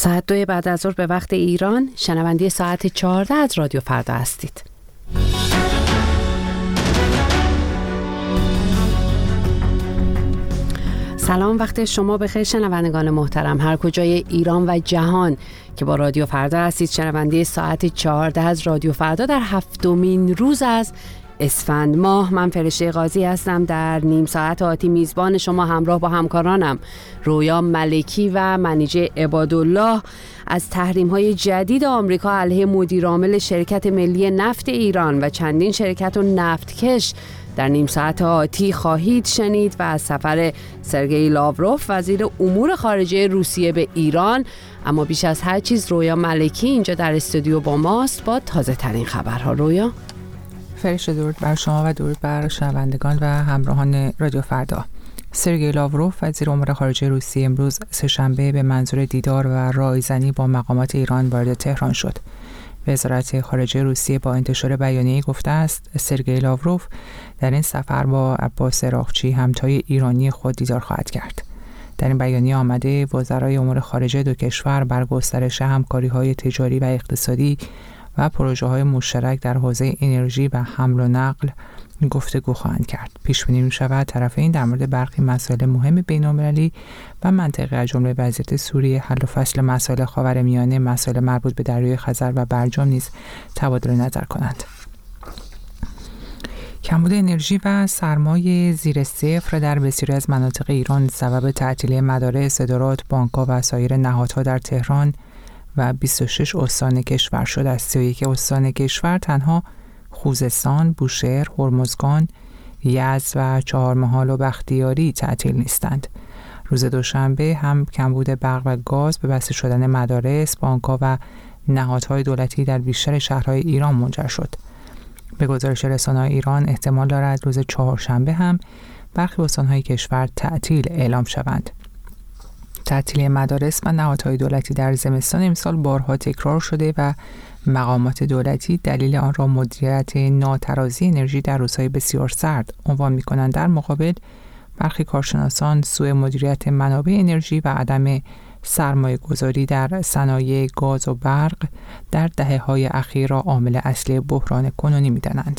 ساعت 2 بعد از ظهر به وقت ایران، شنونده ساعت 14 از رادیو فردا هستید. سلام، وقت شما بخیر شنوندگان محترم هر کجای ایران و جهان که با رادیو فردا هستید. شنونده ساعت 14 از رادیو فردا در 7مین روز از اسفند ماه. من فرشته قاضی هستم. در نیم ساعت آتی میزبان شما همراه با همکارانم رویا ملکی و منیژه عبادالله از تحریم‌های جدید آمریکا علیه مدیرعامل شرکت ملی نفت ایران و چندین شرکت و نفتکش در نیم ساعت آتی خواهید شنید و از سفر سرگئی لاوروف وزیر امور خارجه روسیه به ایران. اما بیش از هر چیز رویا ملکی اینجا در استودیو با ماست با تازه ترین خبرها. رویا، فرشته درود بر شما و درود بر شنوندگان و همراهان رادیو فردا. سرگئی لاوروف وزیر امور خارجه روسیه امروز سه‌شنبه به منظور دیدار و رایزنی با مقامات ایران وارد تهران شد. وزارت خارجه روسیه با انتشار بیانیه‌ای گفته است سرگئی لاوروف در این سفر با عباس عراقچی همتای ایرانی خود دیدار خواهد کرد. در این بیانیه آمده وزرای امور خارجه دو کشور بر گسترش همکاری‌های تجاری و اقتصادی و پروژه‌های مشترک در حوزه انرژی و حمل و نقل گفتگو خواهند کرد. پیش بینی می‌شود طرفین در مورد برخی مسائل مهم بین‌المللی و منطقه از جمله وضعیت سوریه، حل و فصل مسائل خاورمیانه، مسائل مربوط به دریای خزر و برجام نیز تبادل نظر کنند. کمبود انرژی و سرمایه زیر صفر در بسیاری از مناطق ایران سبب تعطیلی مدارس، ادارات، بانک‌ها و سایر نهادها در تهران و 26 استان کشور شد. از 31 استان کشور تنها خوزستان، بوشهر، هرمزگان، یزد و چهارمحال و بختیاری تعطیل نیستند. روز دوشنبه هم کمبود برق و گاز به بسته شدن مدارس، بانک‌ها و نهادهای دولتی در بیشتر شهرهای ایران منجر شد. به گزارش رسانه‌های ایران احتمال دارد روز چهارشنبه هم برخی استان‌های کشور تعطیل اعلام شوند. تعطیلی مدارس و نهادهای دولتی در زمستان امسال بارها تکرار شده و مقامات دولتی دلیل آن را مدیریت ناترازی انرژی در روزهای بسیار سرد عنوان می‌کنند. در مقابل برخی کارشناسان سوء مدیریت منابع انرژی و عدم سرمایه گذاری در صنایع گاز و برق در دهه‌های اخیر را عامل اصلی بحران کنونی می‌دانند.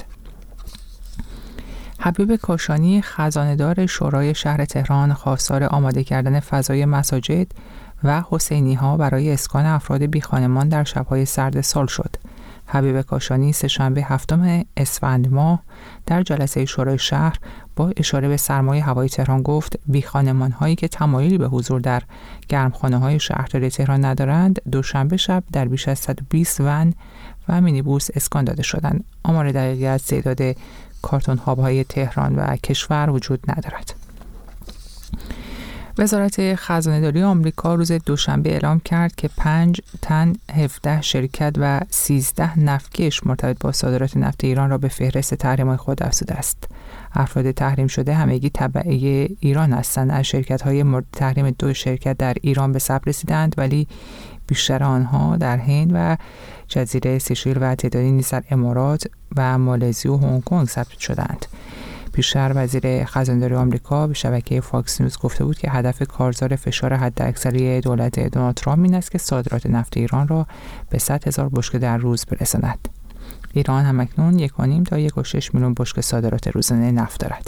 حبیب کاشانی خزانه‌دار شورای شهر تهران خواستار آماده کردن فضای مساجد و حسینی‌ها برای اسکان افراد بی‌خانمان در شب‌های سرد سال شد. حبیب کاشانی سه‌شنبه 7 اسفند ماه در جلسه شورای شهر با اشاره به سرمای هوای تهران گفت بی‌خانمان‌هایی که تمایلی به حضور در گرمخانه‌های شهرداری تهران ندارند دوشنبه شب در بیش از 120 ون و مینیبوس اسکان داده شدند. آمار دقیقی از تعداد کارتون هاب‌های تهران و کشور وجود ندارد. وزارت خزانه‌داری آمریکا روز دوشنبه اعلام کرد که 5 تن 17 شرکت و 13 نفتکش مرتبط با صادرات نفت ایران را به فهرست تحریم‌های خود افزوده است. افراد تحریم شده همگی تبعه ایران هستند. از شرکت‌های مورد تحریم 2 شرکت در ایران به ثبت رسیدند ولی بیشتر آنها در هند و جزیره سیشیل و تعدادی نیز در امارات و مالزی و هنگ کنگ ثبت شدند. پیشتر وزیر خزانه‌داری آمریکا به شبکه فاکس نیوز گفته بود که هدف کارزار فشار حداکثری دولت دونالد ترامپ این است که صادرات نفت ایران را به 100,000 بشکه در روز برساند. ایران همکنون 1.5 تا 1.6 میلیون بشکه صادرات روزانه نفت دارد.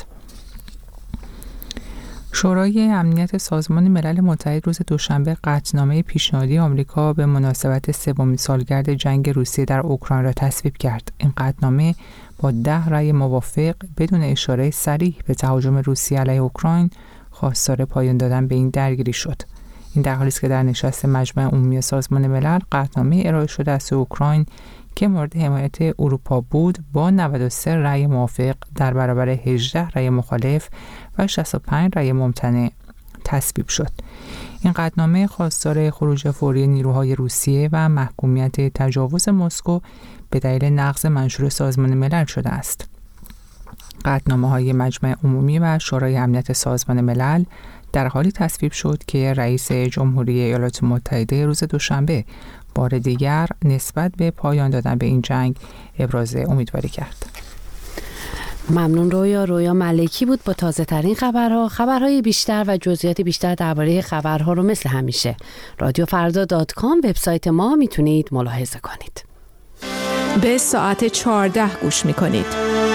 شورای امنیت سازمان ملل متحد روز دوشنبه قطعنامه پیشنهادی آمریکا به مناسبت 3مین سالگرد جنگ روسیه در اوکراین را تصویب کرد. این قطعنامه با 10 رأی موافق بدون اشاره صریح به تهاجم روسیه علیه اوکراین خواستار پایان دادن به این درگیری شد. این در حالی است که در نشست مجمع عمومی سازمان ملل قطعنامه ارائه شده از اوکراین که مورد حمایت اروپا بود با 93 رأی موافق در برابر 18 رأی مخالف و 65 رأی ممتنع تصویب شد. این قطعنامه خواستار خروج فوری نیروهای روسیه و محکومیت تجاوز مسکو به دلیل نقض منشور سازمان ملل شده است. قطعنامه‌های مجمع عمومی و شورای امنیت سازمان ملل در حالی تصویب شد که رئیس جمهوری ایالات متحده روز دوشنبه بار دیگر نسبت به پایان دادن به این جنگ ابراز امیدواری کرد. ممنون رویا ملکی بود با تازه ترین خبرهای بیشتر و جزئیات بیشتر درباره خبرها رو مثل همیشه رادیوفردا.com وبسایت ما میتونید ملاحظه کنید. به ساعت 14 گوش میکنید.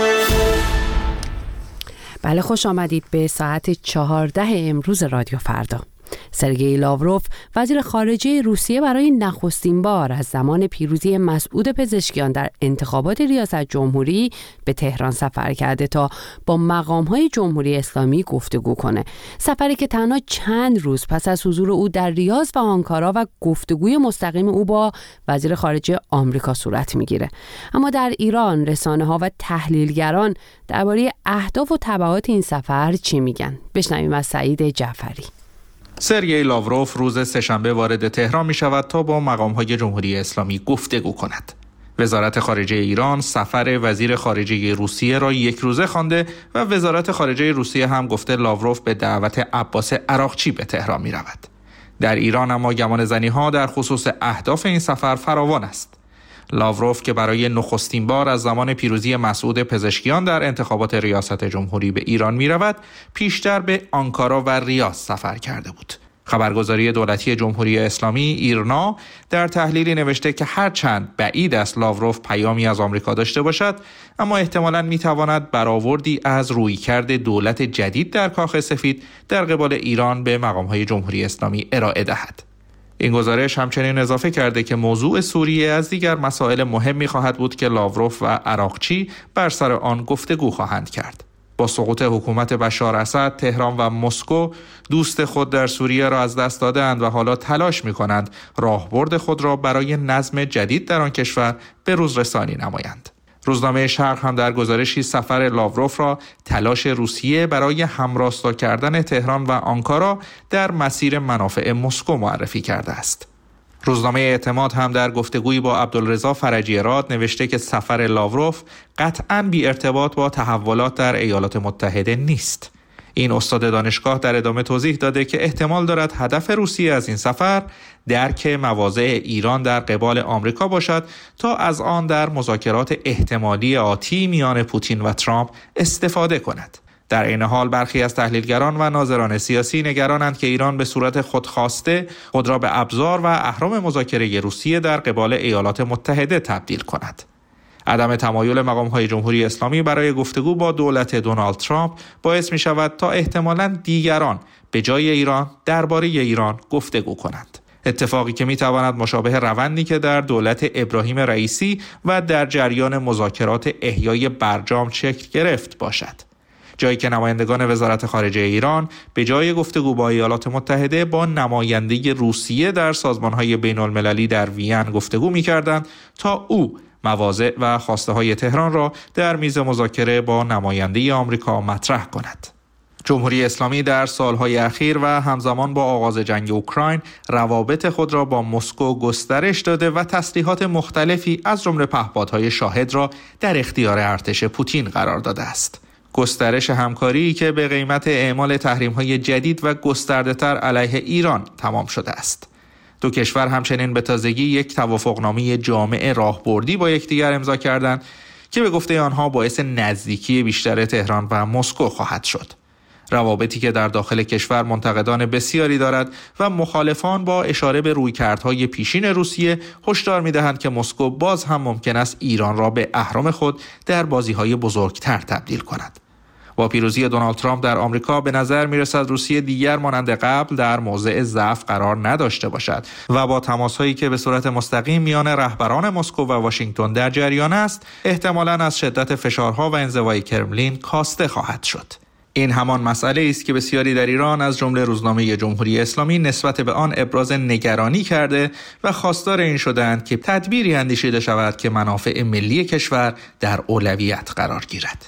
بله، خوش آمدید به ساعت 14 امروز رادیو فردا. سرگئی لاوروف وزیر خارجه روسیه برای نخستین بار از زمان پیروزی مسعود پزشکیان در انتخابات ریاست جمهوری به تهران سفر کرده تا با مقام‌های جمهوری اسلامی گفتگو کنه. سفری که تنها چند روز پس از حضور او در ریاض و آنکارا و گفتگوی مستقیم او با وزیر خارجه آمریکا صورت میگیره. اما در ایران رسانه‌ها و تحلیلگران درباره اهداف و تبعات این سفر چی میگن؟ بشنویم از سعید جعفری. سرگئی لاوروف روز سه‌شنبه وارد تهران می شود تا با مقام‌های جمهوری اسلامی گفتگو کند. وزارت خارجه ایران سفر وزیر خارجه روسیه را یک روزه خوانده و وزارت خارجه روسیه هم گفته لاوروف به دعوت عباس عراقچی به تهران می رود. در ایران اما گمان زنی‌ها در خصوص اهداف این سفر فراوان است. لاوروف که برای نخستین بار از زمان پیروزی مسعود پزشکیان در انتخابات ریاست جمهوری به ایران می رود، پیشتر به آنکارا و ریاض سفر کرده بود. خبرگزاری دولتی جمهوری اسلامی ایرنا در تحلیلی نوشته که هرچند بعید است لاوروف پیامی از آمریکا داشته باشد، اما احتمالاً می تواند برآوردی از رویکرد دولت جدید در کاخ سفید در قبال ایران به مقام‌های جمهوری اسلامی ارائه دهد. این گزارش همچنین اضافه کرده که موضوع سوریه از دیگر مسائل مهمی خواهد بود که لاوروف و عراقچی بر سر آن گفتگو خواهند کرد. با سقوط حکومت بشار اسد، تهران و مسکو دوست خود در سوریه را از دست دادند و حالا تلاش می‌کنند راهبرد خود را برای نظم جدید در آن کشور به روز رسانی نمایند. روزنامه شرق هم در گزارشی سفر لاوروف را تلاش روسیه برای همراستا کردن تهران و آنکارا در مسیر منافع مسکو معرفی کرده است. روزنامه اعتماد هم در گفتگویی با عبدالرضا فرجی‌راد نوشته که سفر لاوروف قطعاً بی ارتباط با تحولات در ایالات متحده نیست. این استاد دانشگاه در ادامه توضیح داده که احتمال دارد هدف روسیه از این سفر درک مواضع ایران در قبال آمریکا باشد تا از آن در مذاکرات احتمالی آتی میان پوتین و ترامپ استفاده کند. در این حال برخی از تحلیلگران و ناظران سیاسی نگرانند که ایران به صورت خودخواسته خود را به ابزار و اهرم مذاکره روسیه در قبال ایالات متحده تبدیل کند. عدم تمایل مقام‌های جمهوری اسلامی برای گفتگو با دولت دونالد ترامپ باعث می شود تا احتمالاً دیگران به جای ایران درباره ایران گفتگو کنند. اتفاقی که می تواند مشابه روندی که در دولت ابراهیم رئیسی و در جریان مذاکرات احیای برجام شکل گرفت باشد. جایی که نمایندگان وزارت خارجه ایران به جای گفتگو با ایالات متحده با نماینده روسیه در سازمان‌های بین‌المللی در وین گفتگو می‌کردند تا او مواضع و خواسته‌های تهران را در میز مذاکره با نماینده آمریکا مطرح کند. جمهوری اسلامی در سالهای اخیر و همزمان با آغاز جنگ اوکراین روابط خود را با مسکو گسترش داده و تسلیحات مختلفی از جمله پهپادهای شاهد را در اختیار ارتش پوتین قرار داده است. گسترش همکاری که به قیمت اعمال تحریم‌های جدید و گسترده‌تر علیه ایران تمام شده است. دو کشور همچنین به تازگی یک توافقنامه جامع راهبردی با یکدیگر امضا کردند که به گفته آنها باعث نزدیکی بیشتر تهران و مسکو خواهد شد. روابطی که در داخل کشور منتقدان بسیاری دارد و مخالفان با اشاره به رویکردهای پیشین روسیه هشدار می‌دهند که مسکو باز هم ممکن است ایران را به اهرم خود در بازی‌های بزرگتر تبدیل کند. با پیروزی دونالد ترامپ در آمریکا به نظر می‌رسد روسیه دیگر مانند قبل در موضع ضعف قرار نداشته باشد و با تماس‌هایی که به صورت مستقیم میان رهبران مسکو و واشنگتن در جریان است، احتمالاً از شدت فشارها و انزوای کرملین کاسته خواهد شد. این همان مسئله است که بسیاری در ایران از جمله روزنامه جمهوری اسلامی نسبت به آن ابراز نگرانی کرده و خواستار این شدند که تدبیری اندیشیده شود که منافع ملی کشور در اولویت قرار گیرد.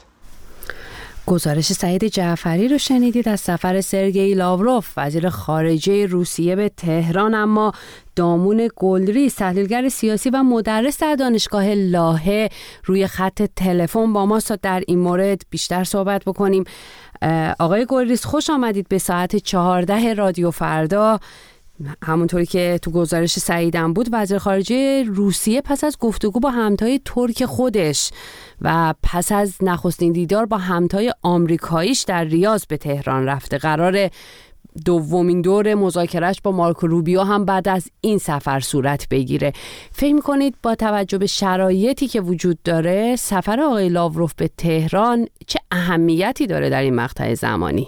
گزارش سعید جعفری رو شنیدید از سفر سرگئی لاوروف وزیر خارجه روسیه به تهران. اما دامون گلریز تحلیلگر سیاسی و مدرس در دانشگاه لاهه روی خط تلفن با ما در این مورد بیشتر صحبت بکنیم. آقای گلریز خوش آمدید به ساعت 14 رادیو فردا. همونطوری که تو گزارش سعیدم بود، وزیر خارجه روسیه پس از گفتگو با همتای ترک خودش و پس از نخستین دیدار با همتای آمریکاییش در ریاض به تهران رفته. قراره دومین دور مذاکرهش با مارکو روبیو هم بعد از این سفر صورت بگیره. فکر می‌کنید با توجه به شرایطی که وجود داره سفر آقای لاوروف به تهران چه اهمیتی داره در این مقطع زمانی؟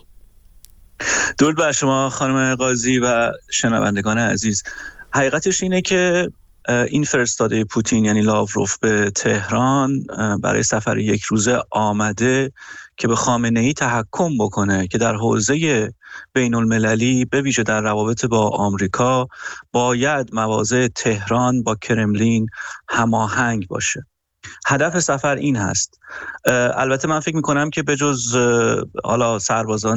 درود بر شما خانم قاضی و شنوندگان عزیز. حقیقتش اینه که این فرستاده پوتین یعنی لاوروف به تهران برای سفر یک روزه آمده که به خامنه‌ای تحکم بکنه که در حوزه بین المللی به ویژه در روابط با آمریکا باید مواضع تهران با کرملین هماهنگ باشه. هدف سفر این هست. البته من فکر میکنم که بجز حالا سربازان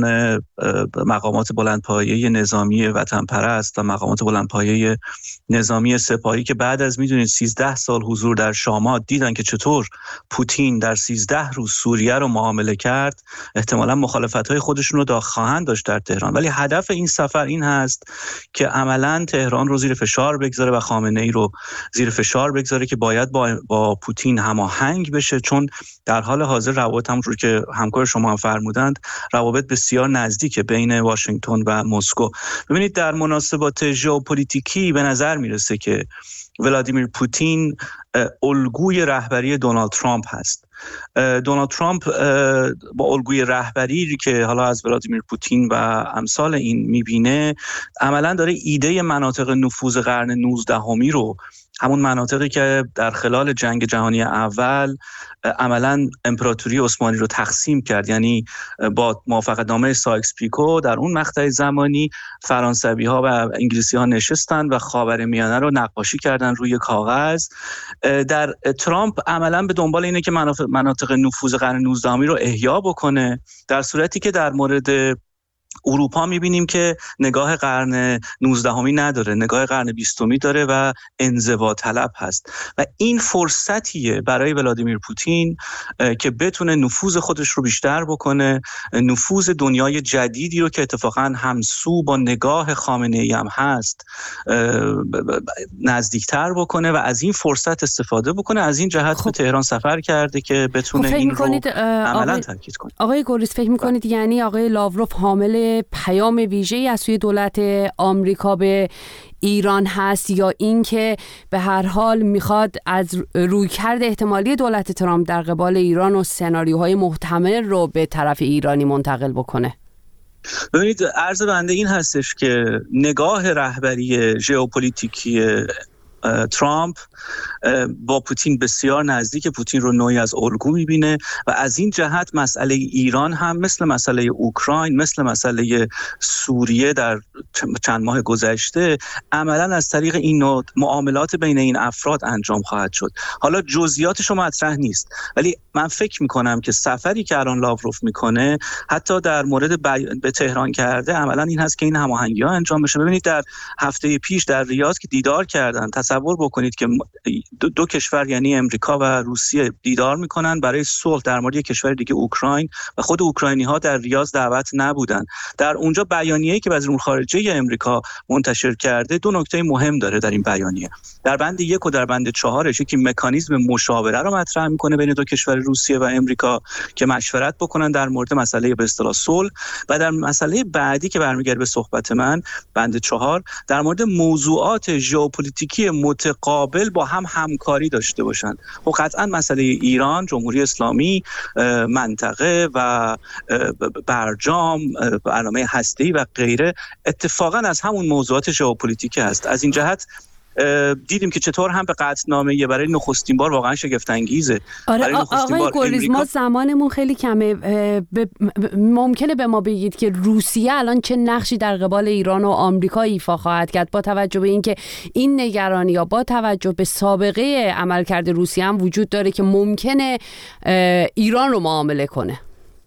مقامات بلندپایه نظامی وطن پرست و مقامات بلندپایه نظامی سپاهی که بعد از میدونید 13 سال حضور در شامات دیدن که چطور پوتین در 13 روز سوریه رو معامله کرد، احتمالاً مخالفت‌های خودشون رو خواهند داشت در تهران. ولی هدف این سفر این هست که عملاً تهران رو زیر فشار بگذاره و خامنه‌ای رو زیر فشار بگذاره که باید با پوتین هماهنگ بشه، چون در حال حاضر روابط همونجور که همکار شما هم فرمودند روابط بسیار نزدیک بین واشنگتن و مسکو. ببینید در مناسبات ژئوپلیتیکی به نظر میرسه که ولادیمیر پوتین الگوی رهبری دونالد ترامپ هست. دونالد ترامپ با الگوی رهبری که حالا از ولادیمیر پوتین و امثال این میبینه عملا داره ایده مناطق نفوذ قرن 19 رو، همون مناطقی که در خلال جنگ جهانی اول عملا امپراتوری عثمانی رو تقسیم کرد، یعنی با موافقتنامه سایکس پیکو در اون مقطع زمانی فرانسوی‌ها و انگلیسی‌ها نشستن و خاورمیانه رو نقاشی کردن روی کاغذ. در ترامپ عملا به دنبال اینه که مناطق نفوذ قرن 19 رو احیا بکنه، در صورتی که در مورد اروپا میبینیم که نگاه قرن 19 نداره، نگاه قرن 20 داره و انزوا طلب هست و این فرصتیه برای ولادیمیر پوتین که بتونه نفوذ خودش رو بیشتر بکنه، نفوذ دنیای جدیدی رو که اتفاقا همسو با نگاه خامنه‌ای هم هست نزدیکتر بکنه و از این فرصت استفاده بکنه. از این جهت به تهران سفر کرده که بتونه این رو عملا تاکید کنه. آقای گوریس فکر می‌کنید یعنی آقای لاوروف حامل پیام ویژه‌ای از سوی دولت آمریکا به ایران هست یا اینکه به هر حال میخواد از رویکرد احتمالی دولت ترامپ در قبال ایران و سناریوهای محتمل رو به طرف ایرانی منتقل بکنه؟ ببینید عرض بنده این هستش که نگاه رهبری ژئوپلیتیکی ترامپ با پوتین بسیار نزدیک، پوتین رو نوعی از الگو میبینه و از این جهت مسئله ایران هم مثل مسئله اوکراین، مثل مسئله سوریه در چند ماه گذشته عملا از طریق این نوع معاملات بین این افراد انجام خواهد شد. حالا جزئیاتش مطرح نیست، ولی من فکر میکنم که سفری که الان لاوروف میکنه حتی در مورد به تهران کرده عملا این هست که این هماهنگی‌ها انجام بشه. ببینید در هفته پیش در ریاض که دیدار کردن، تصور بکنید که دو کشور یعنی امریکا و روسیه دیدار میکنن برای صلح در مورد یک کشور دیگه اوکراین و خود اوکراینی‌ها در ریاض دعوت نبودن. در اونجا بیانیه‌ای که وزیر امور خارجه امریکا منتشر کرده دو نکته مهم داره در این بیانیه. در بند 1 و در بند 4 که مکانیزم مشاوره رو مطرح میکنه بین دو کشور روسیه و امریکا که مشورت بکنن در مورد مسئله به اصطلاح صلح، و در مسئله بعدی که برمیگرده به صحبت من بند 4 در مورد موضوعات ژئوپلیتیکی متقابل با هم همکاری داشته باشن. خب قطعا مسئله ایران، جمهوری اسلامی، منطقه و برجام، برنامه هسته‌ای و غیره اتفاقا از همون موضوعات ژئوپلیتیکی هست. از این جهت دیدیم که چطور هم به قطعنامه برای نخستین بار واقعا شگفت انگیزه. آره آقای گوریز ما زمانمون خیلی کمه، ممکنه به ما بگید که روسیه الان چه نقشی در قبال ایران و آمریکا ایفا خواهد کرد با توجه به اینکه این نگرانی یا با توجه به سابقه عملکرد روسیه هم وجود داره که ممکنه ایران رو معامله کنه؟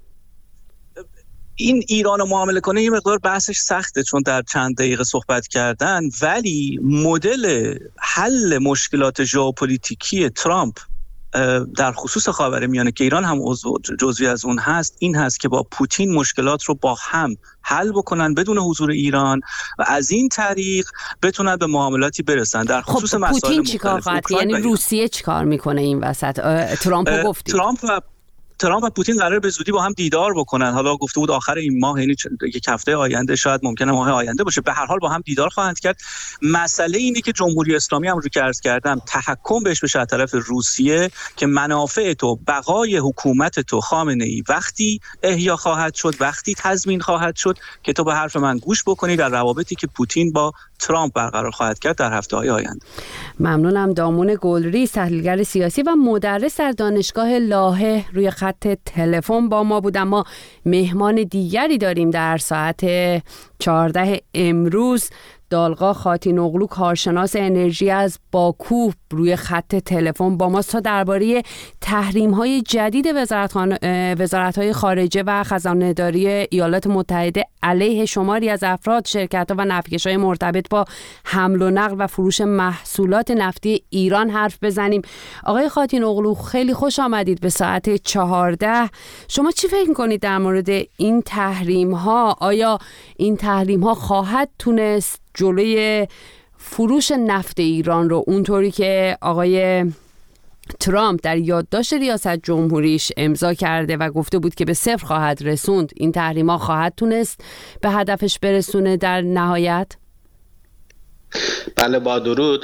این ایران رو معامله کنه یه مقدار بحثش سخته چون در چند دقیقه صحبت کردن، ولی مدل حل مشکلات ژئوپلیتیکی ترامپ در خصوص خاورمیانه که ایران هم جزوی از اون هست، این هست که با پوتین مشکلات رو با هم حل بکنن بدون حضور ایران و از این طریق بتونن به معاملاتی برسن در خصوص مسائل مختلف. پوتین چیکار خواهد؟ یعنی روسیه چیکار میکنه این وسط؟ ترامپو گفتی. ترامپ و پوتین قرار به زودی با هم دیدار بکنن. حالا گفته بود آخر این ماه، یعنی یک هفته آینده، شاید ممکنه ماه آینده باشه. به هر حال با هم دیدار خواهند کرد. مسئله اینه که جمهوری اسلامی هم رو که عرض کردم تحکم بهش بشه از طرف روسیه که منافع تو، بقای حکومت تو خامنه‌ای وقتی احیا خواهد شد، وقتی تضمین خواهد شد که تو به حرف من گوش بکنی در روابطی که پوتین با ترامپ برقرار خواهد کرد در هفته‌های آینده. ممنونم. دامون گلریز، تحلیلگر سیاسی و مدرس در دانشگاه لاهه، روی خط تلفن با ما بود. اما مهمان دیگری داریم در ساعت 14 امروز. دالغا خاتینوغلو، کارشناس انرژی از باکو، روی خط تلفن با ماست تا درباره تحریم‌های جدید وزارت‌های خارجه و خزانه‌داری ایالات متحده علیه شماری از افراد، شرکت‌ها و نفتکش‌های مرتبط با حمل و نقل و فروش محصولات نفتی ایران حرف بزنیم. آقای خاتینوغلو، خیلی خوش آمدید به ساعت 14. شما چی فکر می‌کنید در مورد این تحریم‌ها؟ آیا این تحریم‌ها خواهد تونست جلوی فروش نفت ایران رو اونطوری که آقای ترامپ در یادداشت ریاست جمهوریش امضا کرده و گفته بود که به صفر خواهد رسوند، این تحریم‌ها خواهد تونست به هدفش برسونه در نهایت؟ بله، با درود.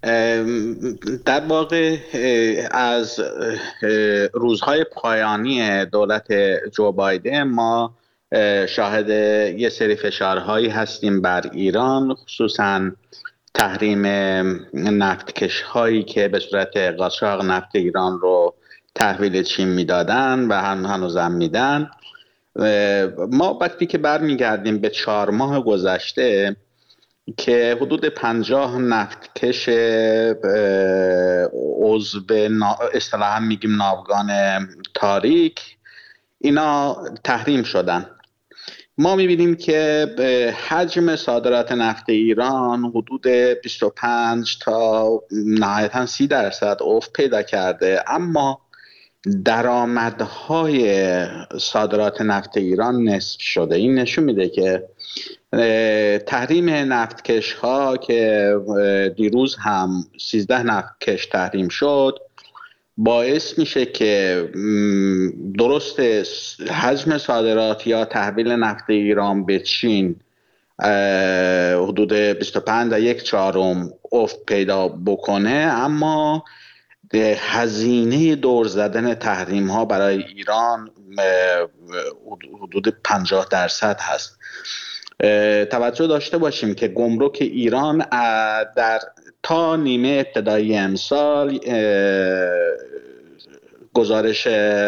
در واقع از روزهای پایانی دولت جو بایدن ما شاهد یه سری فشارهایی هستیم بر ایران، خصوصاً تحریم نفتکش هایی که به صورت قاچاق نفت ایران رو تحویل چین میدادن و هنوزم میدن. ما وقتی که برمیگردیم به 4 ماه گذشته که حدود 50 نفتکش عضو اصطلاحاً میگیم ناوگان تاریک، اینا تحریم شدن. ما میبینیم که حجم صادرات نفت ایران حدود 25 تا نهایتاً 30% افت پیدا کرده، اما درآمدهای صادرات نفت ایران نصف شده. این نشون میده که تحریم نفتکش ها که دیروز هم 13 نفتکش تحریم شد باعث میشه که درست حجم صادرات یا تحویل نفت ایران به چین حدود 25 تا 1/4 افت پیدا بکنه، اما هزینه دور زدن تحریم ها برای ایران حدود 50% هست. توجه داشته باشیم که گمرک ایران تا نیمه ابتدایی امسال گزارش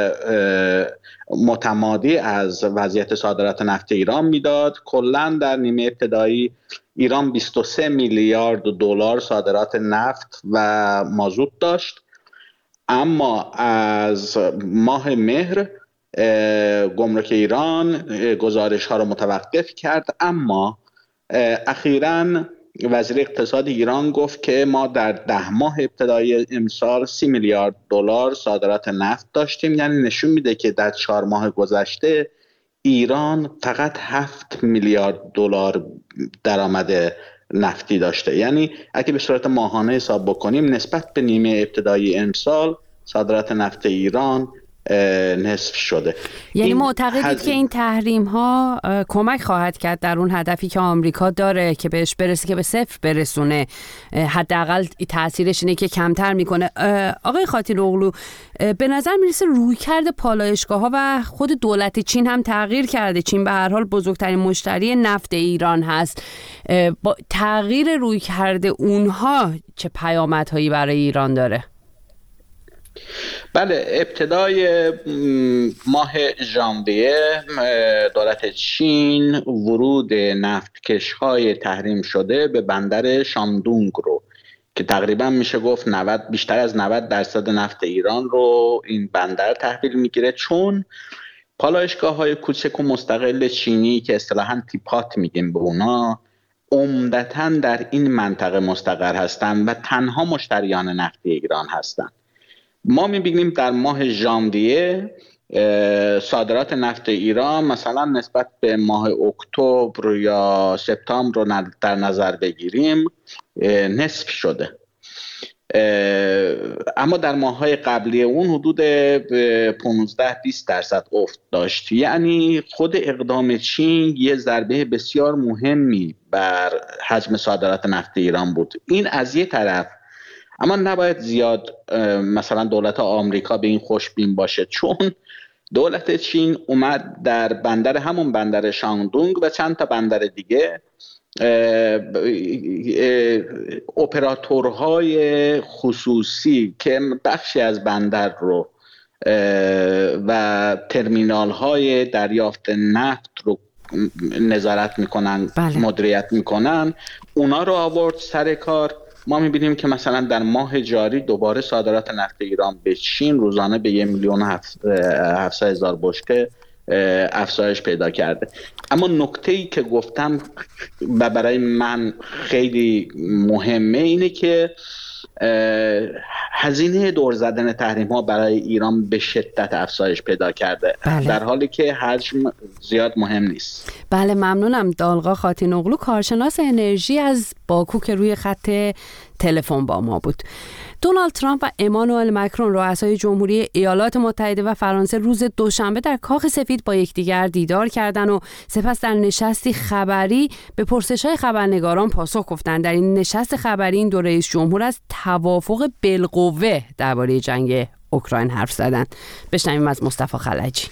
متمادی از وضعیت صادرات نفت ایران میداد. کلاً در نیمه ابتدایی ایران 23 میلیارد دلار صادرات نفت و مازوت داشت، اما از ماه مهر گمرک ایران گزارش ها رو متوقف کرد. اما اخیراً وزیر اقتصاد ایران گفت که ما در 10 ماه ابتدایی امسال 30 میلیارد دلار صادرات نفت داشتیم. یعنی نشون میده که در 4 ماه گذشته ایران فقط 7 میلیارد دلار درآمد نفتی داشته. یعنی اگه به صورت ماهانه حساب بکنیم نسبت به نیمه ابتدایی امسال صادرات نفت ایران نصف شده. یعنی معتقدید که این تحریم ها کمک خواهد کرد در اون هدفی که آمریکا داره که بهش برسه، که به صفر برسونه، حداقل تاثیرش اینه که کمتر میکنه. آقای خاتینوغلو، به نظر میرسه رویکرد پالایشگاه ها و خود دولت چین هم تغییر کرده. چین به هر حال بزرگترین مشتری نفت ایران هست. با تغییر رویکرد اونها چه پیامدهایی برای ایران داره؟ بله، ابتدای ماه ژانویه دولت چین ورود نفتکش‌های تحریم شده به بندر شاندونگ رو که تقریبا میشه گفت بیشتر از 90% نفت ایران رو این بندر تحویل میگیره، چون پالایشگاه‌های کوچک و مستقل چینی که اصطلاحاً تیپات میگیم به اونا عمدتاً در این منطقه مستقر هستند و تنها مشتریان نفت ایران هستند. ما می‌بینیم در ماه ژانویه صادرات نفت ایران مثلا نسبت به ماه اکتبر یا سپتامبر رو در نظر بگیریم نصف شده، اما در ماه‌های قبلی اون حدود 15-20% افت داشت. یعنی خود اقدام چین یه ضربه بسیار مهمی بر حجم صادرات نفت ایران بود. این از یه طرف، اما نباید زیاد مثلا دولت آمریکا به این خوشبین باشه، چون دولت چین اومد در همون بندر شاندونگ و چند تا بندر دیگه اپراتورهای خصوصی که بخشی از بندر رو و ترمینال‌های دریافت نفت رو نظارت میکنن، مدیریت میکنن، اونا رو آورد سر کار. ما میبینیم که مثلا در ماه جاری دوباره صادرات نفت ایران به چین روزانه به 1,700,000 بشکه افزایش پیدا کرده. اما نکته‌ای که گفتم و برای من خیلی مهمه اینه که هزینه دور زدن تحریم‌ها برای ایران به شدت افزایش پیدا کرده. در حالی که حجم زیاد مهم نیست. بله، ممنونم. دالغا خاتینوغلو، کارشناس انرژی از باکو که روی خط تلفن با ما بود. دونالد ترامپ و امانوئل مکرون رؤسای جمهوری ایالات متحده و فرانسه روز دوشنبه در کاخ سفید با یکدیگر دیدار کردند و سپس در نشستی خبری به پرسش‌های خبرنگاران پاسخ گفتند. در این نشست خبری این دو رئیس جمهور از توافق بالقوه درباره جنگ اوکراین حرف زدند. بشنویم از مصطفی خلجی.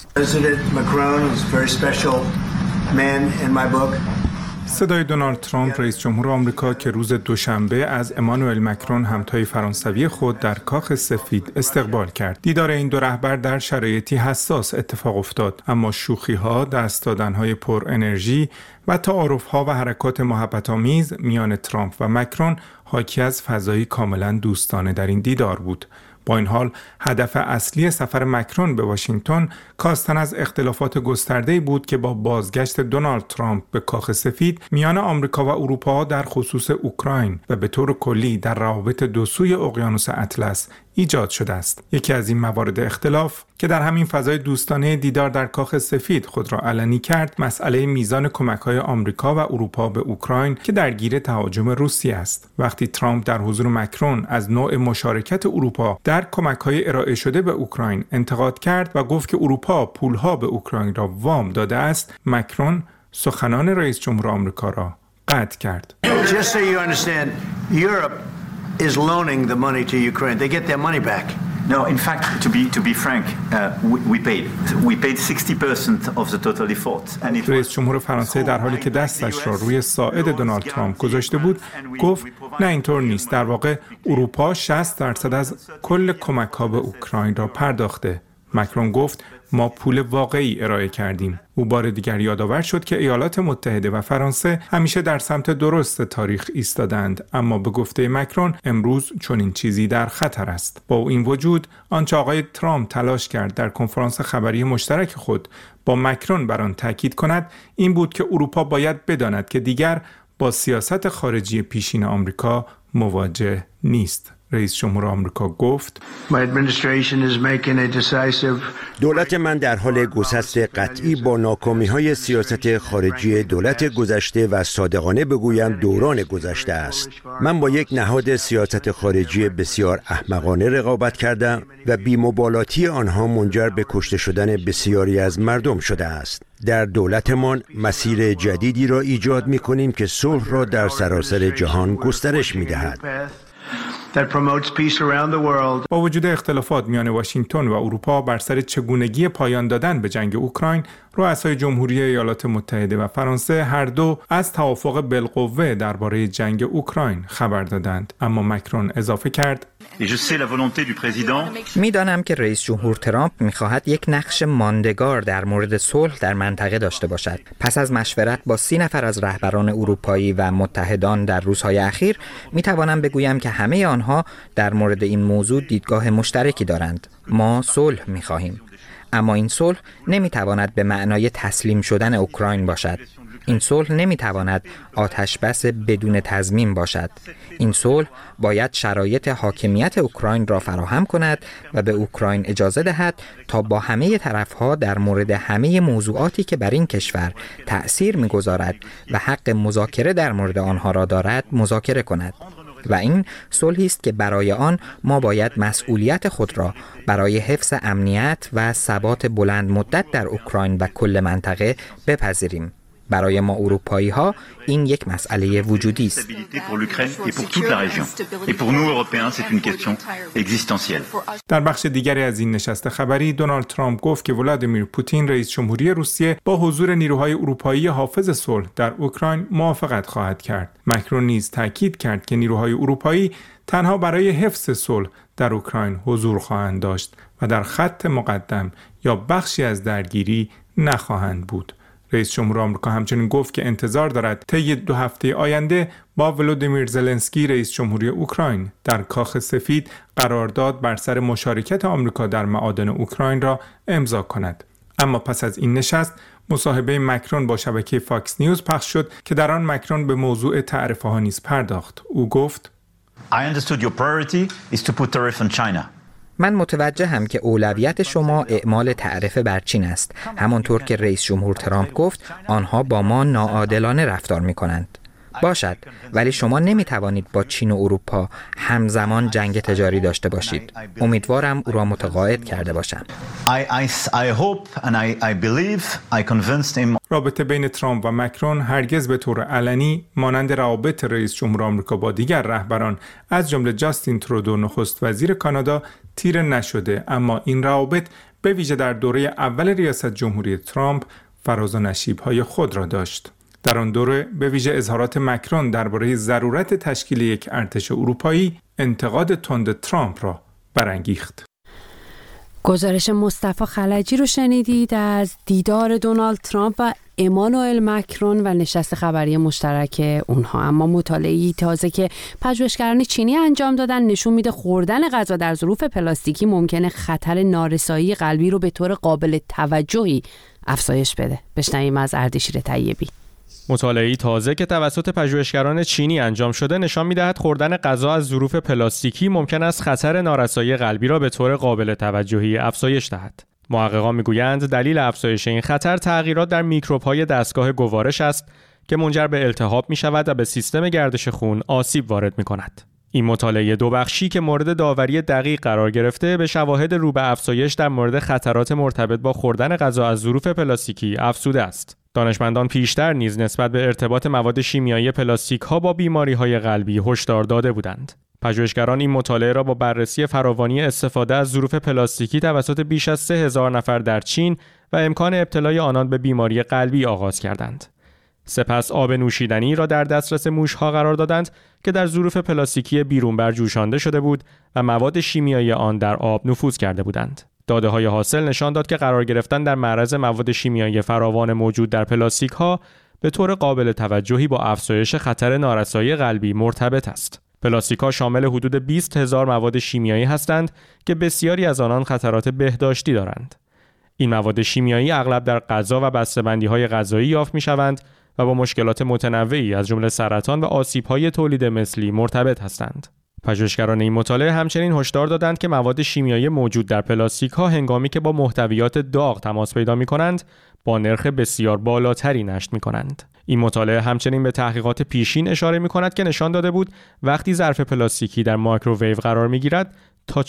صدای دونالد ترامپ رئیس جمهور آمریکا که روز دوشنبه از امانوئل مکرون همتای فرانسوی خود در کاخ سفید استقبال کرد. دیدار این دو رهبر در شرایطی حساس اتفاق افتاد، اما شوخی‌ها، دست دادن‌های پر انرژی و تعارف‌ها و حرکات محبت‌آمیز میان ترامپ و مکرون حاکی از فضایی کاملا دوستانه در این دیدار بود. با این حال هدف اصلی سفر مکرون به واشنگتن کاستن از اختلافات گسترده‌ای بود که با بازگشت دونالد ترامپ به کاخ سفید میان آمریکا و اروپا در خصوص اوکراین و به طور کلی در روابط دو سوی اقیانوس اطلس ایجاد شده است. یکی از این موارد اختلاف که در همین فضای دوستانه دیدار در کاخ سفید خود را علنی کرد، مسئله میزان کمک‌های آمریکا و اروپا به اوکراین که درگیر تهاجم روسیه است. وقتی ترامپ در حضور مکرون از نوع مشارکت اروپا در کمک‌های ارائه شده به اوکراین انتقاد کرد و گفت که اروپا پول‌ها به اوکراین را وام داده است، مکرون سخنان رئیس جمهور آمریکا را قطع کرد. Just so you understand, Europe is loaning the money to Ukraine. They get their money back. No, in fact, to be frank, we paid 60% of the total effort. رئیس جمهور فرانسه در حالی که دستش را روی ساعد دونالد ترامپ گذاشته بود، گفت نه اینطور نیست. در واقع اروپا 60% از کل کمک‌ها به اوکراین را پرداخته. مکرون گفت ما پول واقعی ارائه کردیم. او بار دیگر یادآور شد که ایالات متحده و فرانسه همیشه در سمت درست تاریخ ایستادند، اما به گفته مکرون امروز چنین چیزی در خطر است. با این وجود آنچه آقای ترامپ تلاش کرد در کنفرانس خبری مشترک خود با مکرون بر آن تاکید کند این بود که اروپا باید بداند که دیگر با سیاست خارجی پیشین آمریکا مواجه نیست. رئیس جمهور آمریکا گفت دولت من در حال گسست قطعی با ناکامی‌های سیاست خارجی دولت گذشته و صادقانه بگویم دوران گذشته است. من با یک نهاد سیاست خارجی بسیار احمقانه رقابت کردم و بی‌مبالاتی آنها منجر به کشته شدن بسیاری از مردم شده است. در دولتمان مسیر جدیدی را ایجاد می‌کنیم که صلح را در سراسر جهان گسترش می‌دهد. با وجود اختلافات میان واشنگتن و اروپا بر سر چگونگی پایان دادن به جنگ اوکراین، رؤسای جمهوری ایالات متحده و فرانسه هر دو از توافق بالقوه درباره جنگ اوکراین خبر دادند. اما مکرون اضافه کرد میدانم که رئیس جمهور ترامپ میخواهد یک نقش ماندگار در مورد صلح در منطقه داشته باشد. پس از مشورت با 30 نفر از رهبران اروپایی و متحدان در روزهای اخیر میتوانم بگویم که همه آنها در مورد این موضوع دیدگاه مشترکی دارند. ما صلح میخواهیم، اما این صلح نمیتواند به معنای تسلیم شدن اوکراین باشد. این صلح نمیتواند آتش بس بدون تضمین باشد. این صلح باید شرایط حاکمیت اوکراین را فراهم کند و به اوکراین اجازه دهد تا با همه طرفها در مورد همه موضوعاتی که بر این کشور تأثیر می‌گذارد و حق مذاکره در مورد آنها را دارد مذاکره کند. و این صلحی است که برای آن ما باید مسئولیت خود را برای حفظ امنیت و ثبات بلند مدت در اوکراین و کل منطقه بپذیریم. برای ما اروپایی ها این یک مسئله وجودی است. در بخش دیگری از این نشست خبری دونالد ترامپ گفت که ولادیمیر پوتین رئیس جمهوری روسیه با حضور نیروهای اروپایی حافظ صلح در اوکراین موافقت خواهد کرد. مکرون نیز تاکید کرد که نیروهای اروپایی تنها برای حفظ صلح در اوکراین حضور خواهند داشت و در خط مقدم یا بخشی از درگیری نخواهند بود. رئیس جمهور آمریکا همچنین گفت که انتظار دارد طی 2 هفته آینده با ولودیمیر زلنسکی رئیس جمهوری اوکراین در کاخ سفید قرارداد بر سر مشارکت آمریکا در معادن اوکراین را امضا کند. اما پس از این نشست مصاحبه مکرون با شبکه فاکس نیوز پخش شد که در آن مکرون به موضوع تعرفه ها نیز پرداخت. او گفت: I understood your priority is to put tariff on China. من متوجهم که اولویت شما اعمال تعرفه بر چین است. همانطور که رئیس جمهور ترامپ گفت آنها با ما ناعادلانه رفتار می کنند. باشد، ولی شما نمی توانید با چین و اروپا همزمان جنگ تجاری داشته باشید. امیدوارم او را متقاعد کرده باشم. رابطه بین ترامپ و مکرون هرگز به طور علنی مانند روابط رئیس جمهور آمریکا با دیگر رهبران از جمله جاستین ترودو نخست وزیر کانادا تیره نشده، اما این روابط به ویژه در دوره اول ریاست جمهوری ترامپ فراز و نشیب‌های خود را داشت. در آن دوره به ویژه اظهارات مکرون درباره ضرورت تشکیل یک ارتش اروپایی انتقاد تند ترامپ را برانگیخت. گزارش مصطفی خلجی رو شنیدید از دیدار دونالد ترامپ و امانوئل مکرون و نشست خبری مشترک اونها. اما مطالعه‌ای تازه که پژوهشگران چینی انجام دادن نشون میده خوردن غذا در ظروف پلاستیکی ممکنه خطر نارسایی قلبی رو به طور قابل توجهی افزایش بده. بشنویم از اردشیر طیبی. مطالعه‌ای تازه که توسط پژوهشگران چینی انجام شده نشان می‌دهد خوردن غذا از ظروف پلاستیکی ممکن است خطر نارسایی قلبی را به طور قابل توجهی افزایش دهد. محققان می‌گویند دلیل افزایش این خطر تغییرات در میکروب‌های دستگاه گوارش است که منجر به التهاب می‌شود و به سیستم گردش خون آسیب وارد می‌کند. این مطالعه 2 بخشی که مورد داوری دقیق قرار گرفته به شواهد رو به افزایش در مورد خطرات مرتبط با خوردن غذا از ظروف پلاستیکی افزوده است. دانشمندان پیشتر نیز نسبت به ارتباط مواد شیمیایی پلاستیک ها با بیماری‌های قلبی هشدار داده بودند. پژوهشگران این مطالعه را با بررسی فراوانی استفاده از ظروف پلاستیکی توسط بیش از 3000 نفر در چین و امکان ابتلای آنان به بیماری قلبی آغاز کردند. سپس آب نوشیدنی را در دسترس موش‌ها قرار دادند که در ظروف پلاستیکی بیرونبر جوشانده شده بود و مواد شیمیایی آن در آب نفوذ کرده بودند. داده‌های حاصل نشان داد که قرار گرفتن در معرض مواد شیمیایی فراوان موجود در پلاستیک‌ها به طور قابل توجهی با افزایش خطر نارسایی قلبی مرتبط است. پلاستیک‌ها شامل حدود 20,000 مواد شیمیایی هستند که بسیاری از آنان خطرات بهداشتی دارند. این مواد شیمیایی اغلب در غذا و بسته‌بندی‌های غذایی یافت می‌شوند و با مشکلات متنوعی از جمله سرطان و آسیب‌های تولید مثلی مرتبط هستند. پژوهشگران این مطالعه همچنین هشدار دادند که مواد شیمیایی موجود در پلاستیک‌ها هنگامی که با محتویات داغ تماس پیدا می‌کنند، با نرخ بسیار بالاتری نشت می‌کنند. این مطالعه همچنین به تحقیقات پیشین اشاره می‌کند که نشان داده بود وقتی ظرف پلاستیکی در مایکروویو قرار می‌گیرد، تا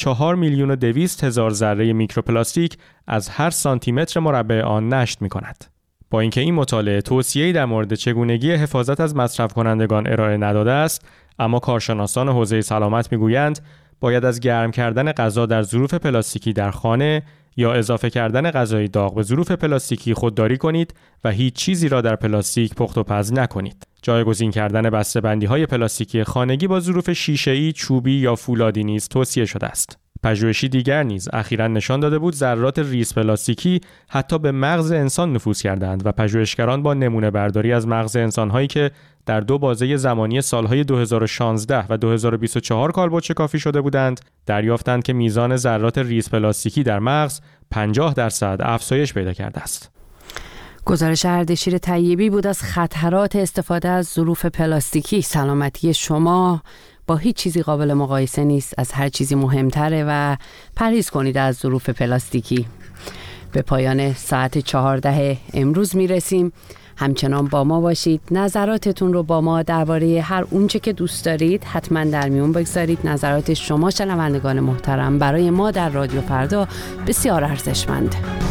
4,200,000 ذره میکروپلاستیک از هر سانتیمتر مربع آن نشت می‌کند. با اینکه این مطالعه توصیه‌ای در مورد چگونگی حفاظت از مصرف کنندگان ارائه نداده است، اما کارشناسان حوزه سلامت میگویند باید از گرم کردن غذا در ظروف پلاستیکی در خانه یا اضافه کردن غذای داغ به ظروف پلاستیکی خودداری کنید و هیچ چیزی را در پلاستیک پخت و پز نکنید. جایگزین کردن بسته‌بندی‌های پلاستیکی خانگی با ظروف شیشه‌ای، چوبی یا فولادی نیز توصیه شده است. پژوهشی دیگر نیز اخیراً نشان داده بود ذرات ریز پلاستیکی حتی به مغز انسان نفوذ کردند و پژوهشگران با نمونه برداری از مغز انسان‌هایی که در 2 بازه زمانی سالهای 2016 و 2024 کالبد شکافی شده بودند، دریافتند که میزان ذرات ریز پلاستیکی در مغز 50% افزایش پیدا کرده است. گزارش اردشیر طیبی بود از خطرات استفاده از ظروف پلاستیکی. سلامتی شما با هیچ چیزی قابل مقایسه نیست، از هر چیزی مهمتره و پرهیز کنید از ظروف پلاستیکی. به پایان ساعت 14 امروز میرسیم. همچنان با ما باشید. نظراتتون رو با ما درباره هر اونچه که دوست دارید حتما در میون بگذارید. نظرات شما شنوندگان محترم برای ما در رادیو فردا بسیار ارزشمند.